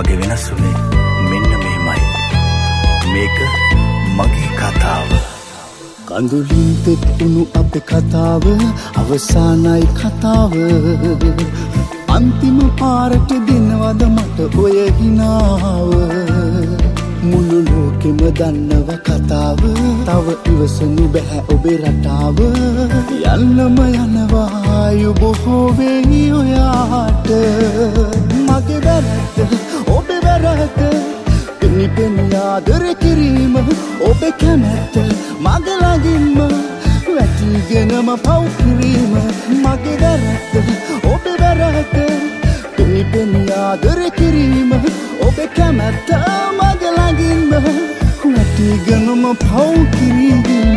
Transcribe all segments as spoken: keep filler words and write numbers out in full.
මගේ වෙනස් වුණේ මෙන්න මෙහෙමයි. මේක මගේ කතාව. කඳුලින් තෙත්තුණු අපේ කතාව අවසානයි කතාව. අන්තිම පාරට දෙනවද මට ඔය හිනාව. මුළු ලෝකෙම දන්නව කතාව. තව ඉවසනු බැහැ ඔබේ රටාව. යන්නම යනවා යුබහෝ වෙයි ඔයාට. මගේ වැරද්ද ඔබේ වැරද්ද. පෙනි පෙනි ආදර කිරීම ඔබේ කැමැත්ත. මගේ ළඟින්ම වැටිගෙනම පව් කිරීම. මගේ වැරද්ද ඔබේ වැරද්ද. පෙනි පෙනි ආදර කිරීම ඔබේ කැමැත්ත. මගේ ළඟින්ම වැටිගෙනම පව් කිරීම.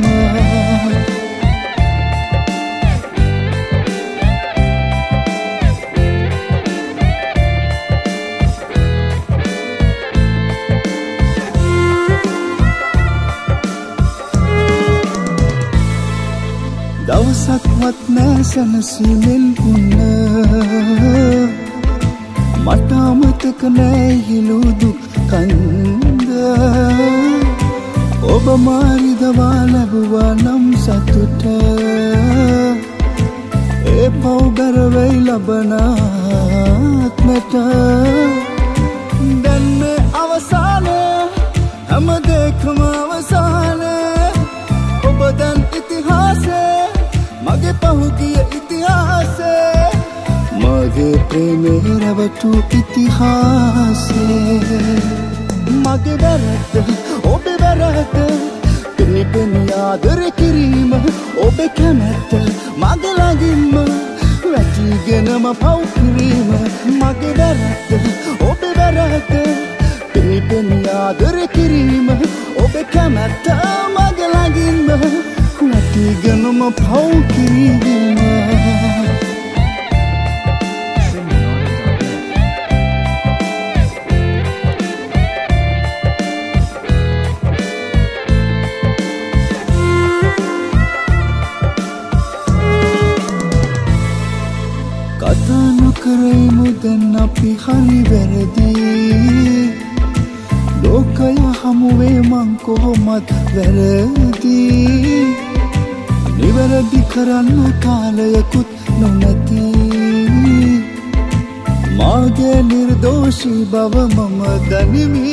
දවසක්වත් නෑ සැනසීමෙන් උන්න. මට අමතක නෑ හිලු දුක් කන්ද. ඔබ මාරිදවා ලැබුවා නම් සතුට. ඒ පව් බැරවෙයි ලබනාත්මට. දැන් මේ අවසානය හැම දෙකම අවසානය. ඔබ දැන් ඉතිහාසය මගේ පහුගිය ඉතිහාසේ. මගේ ප්‍රේමේ රැවටු ඉතිහාසේ. මගේ වැරද්ද ඔබේ වැරද්ද. පෙනි පෙනි ආදර කිරීම ඔබේ කැමැත්ත. මගේ ළඟින්ම වැටිගෙනම පව් කිරීම. මගේ වැරද්ද ඔබේ වැරද්ද. පෙනි පෙනි ආදර කිරීම ඔබේ කැමැත්ත. මගේ ළඟින්ම වැටිගෙනම පව් කිරීම. කතා නොකරයිමු දැන් අපි හරි වැරදි. ලෝකය හමුවේ මං කොහොමත් වැරදි. නිවැරදි කරන්න කාලයකුත් නොනැති. මාගේ නිර්දෝෂී බව මම දනිමි.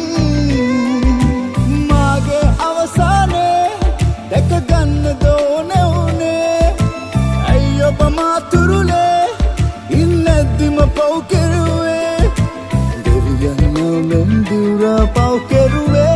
මාගේ අවසානය දැක ගන්න දෝන උනේ. ඇයි ඔබ මාතුරුලේ ඉන්නැද්දිම පව් කෙරුවේ. දෙවියන් නොමෙන් දිවුරා පව් කෙරුවේ.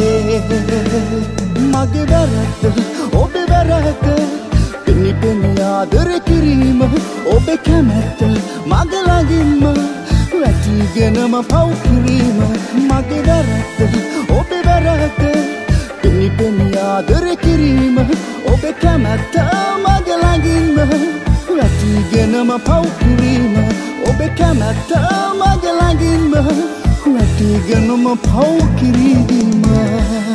මගේ වැරද්ද ඔබේ වැරද්ද. පෙනි පෙනි ආදර කිරීම ඔබේ කැමැත්ත. මගේ ළඟින්ම වැටිගෙනම පව් කිරීම. මගේ වැරද්ද ඔබේ වැරද්ද. පෙනි පෙනි ආදර කිරීම ඔබේ කැමැත්ත. මගේ ළඟින්ම වැටිගෙනම පව් කිරීම. ඔබේ කැමැත්ත. මගේ ළඟින්ම වැටිගෙනම පව් කිරීම.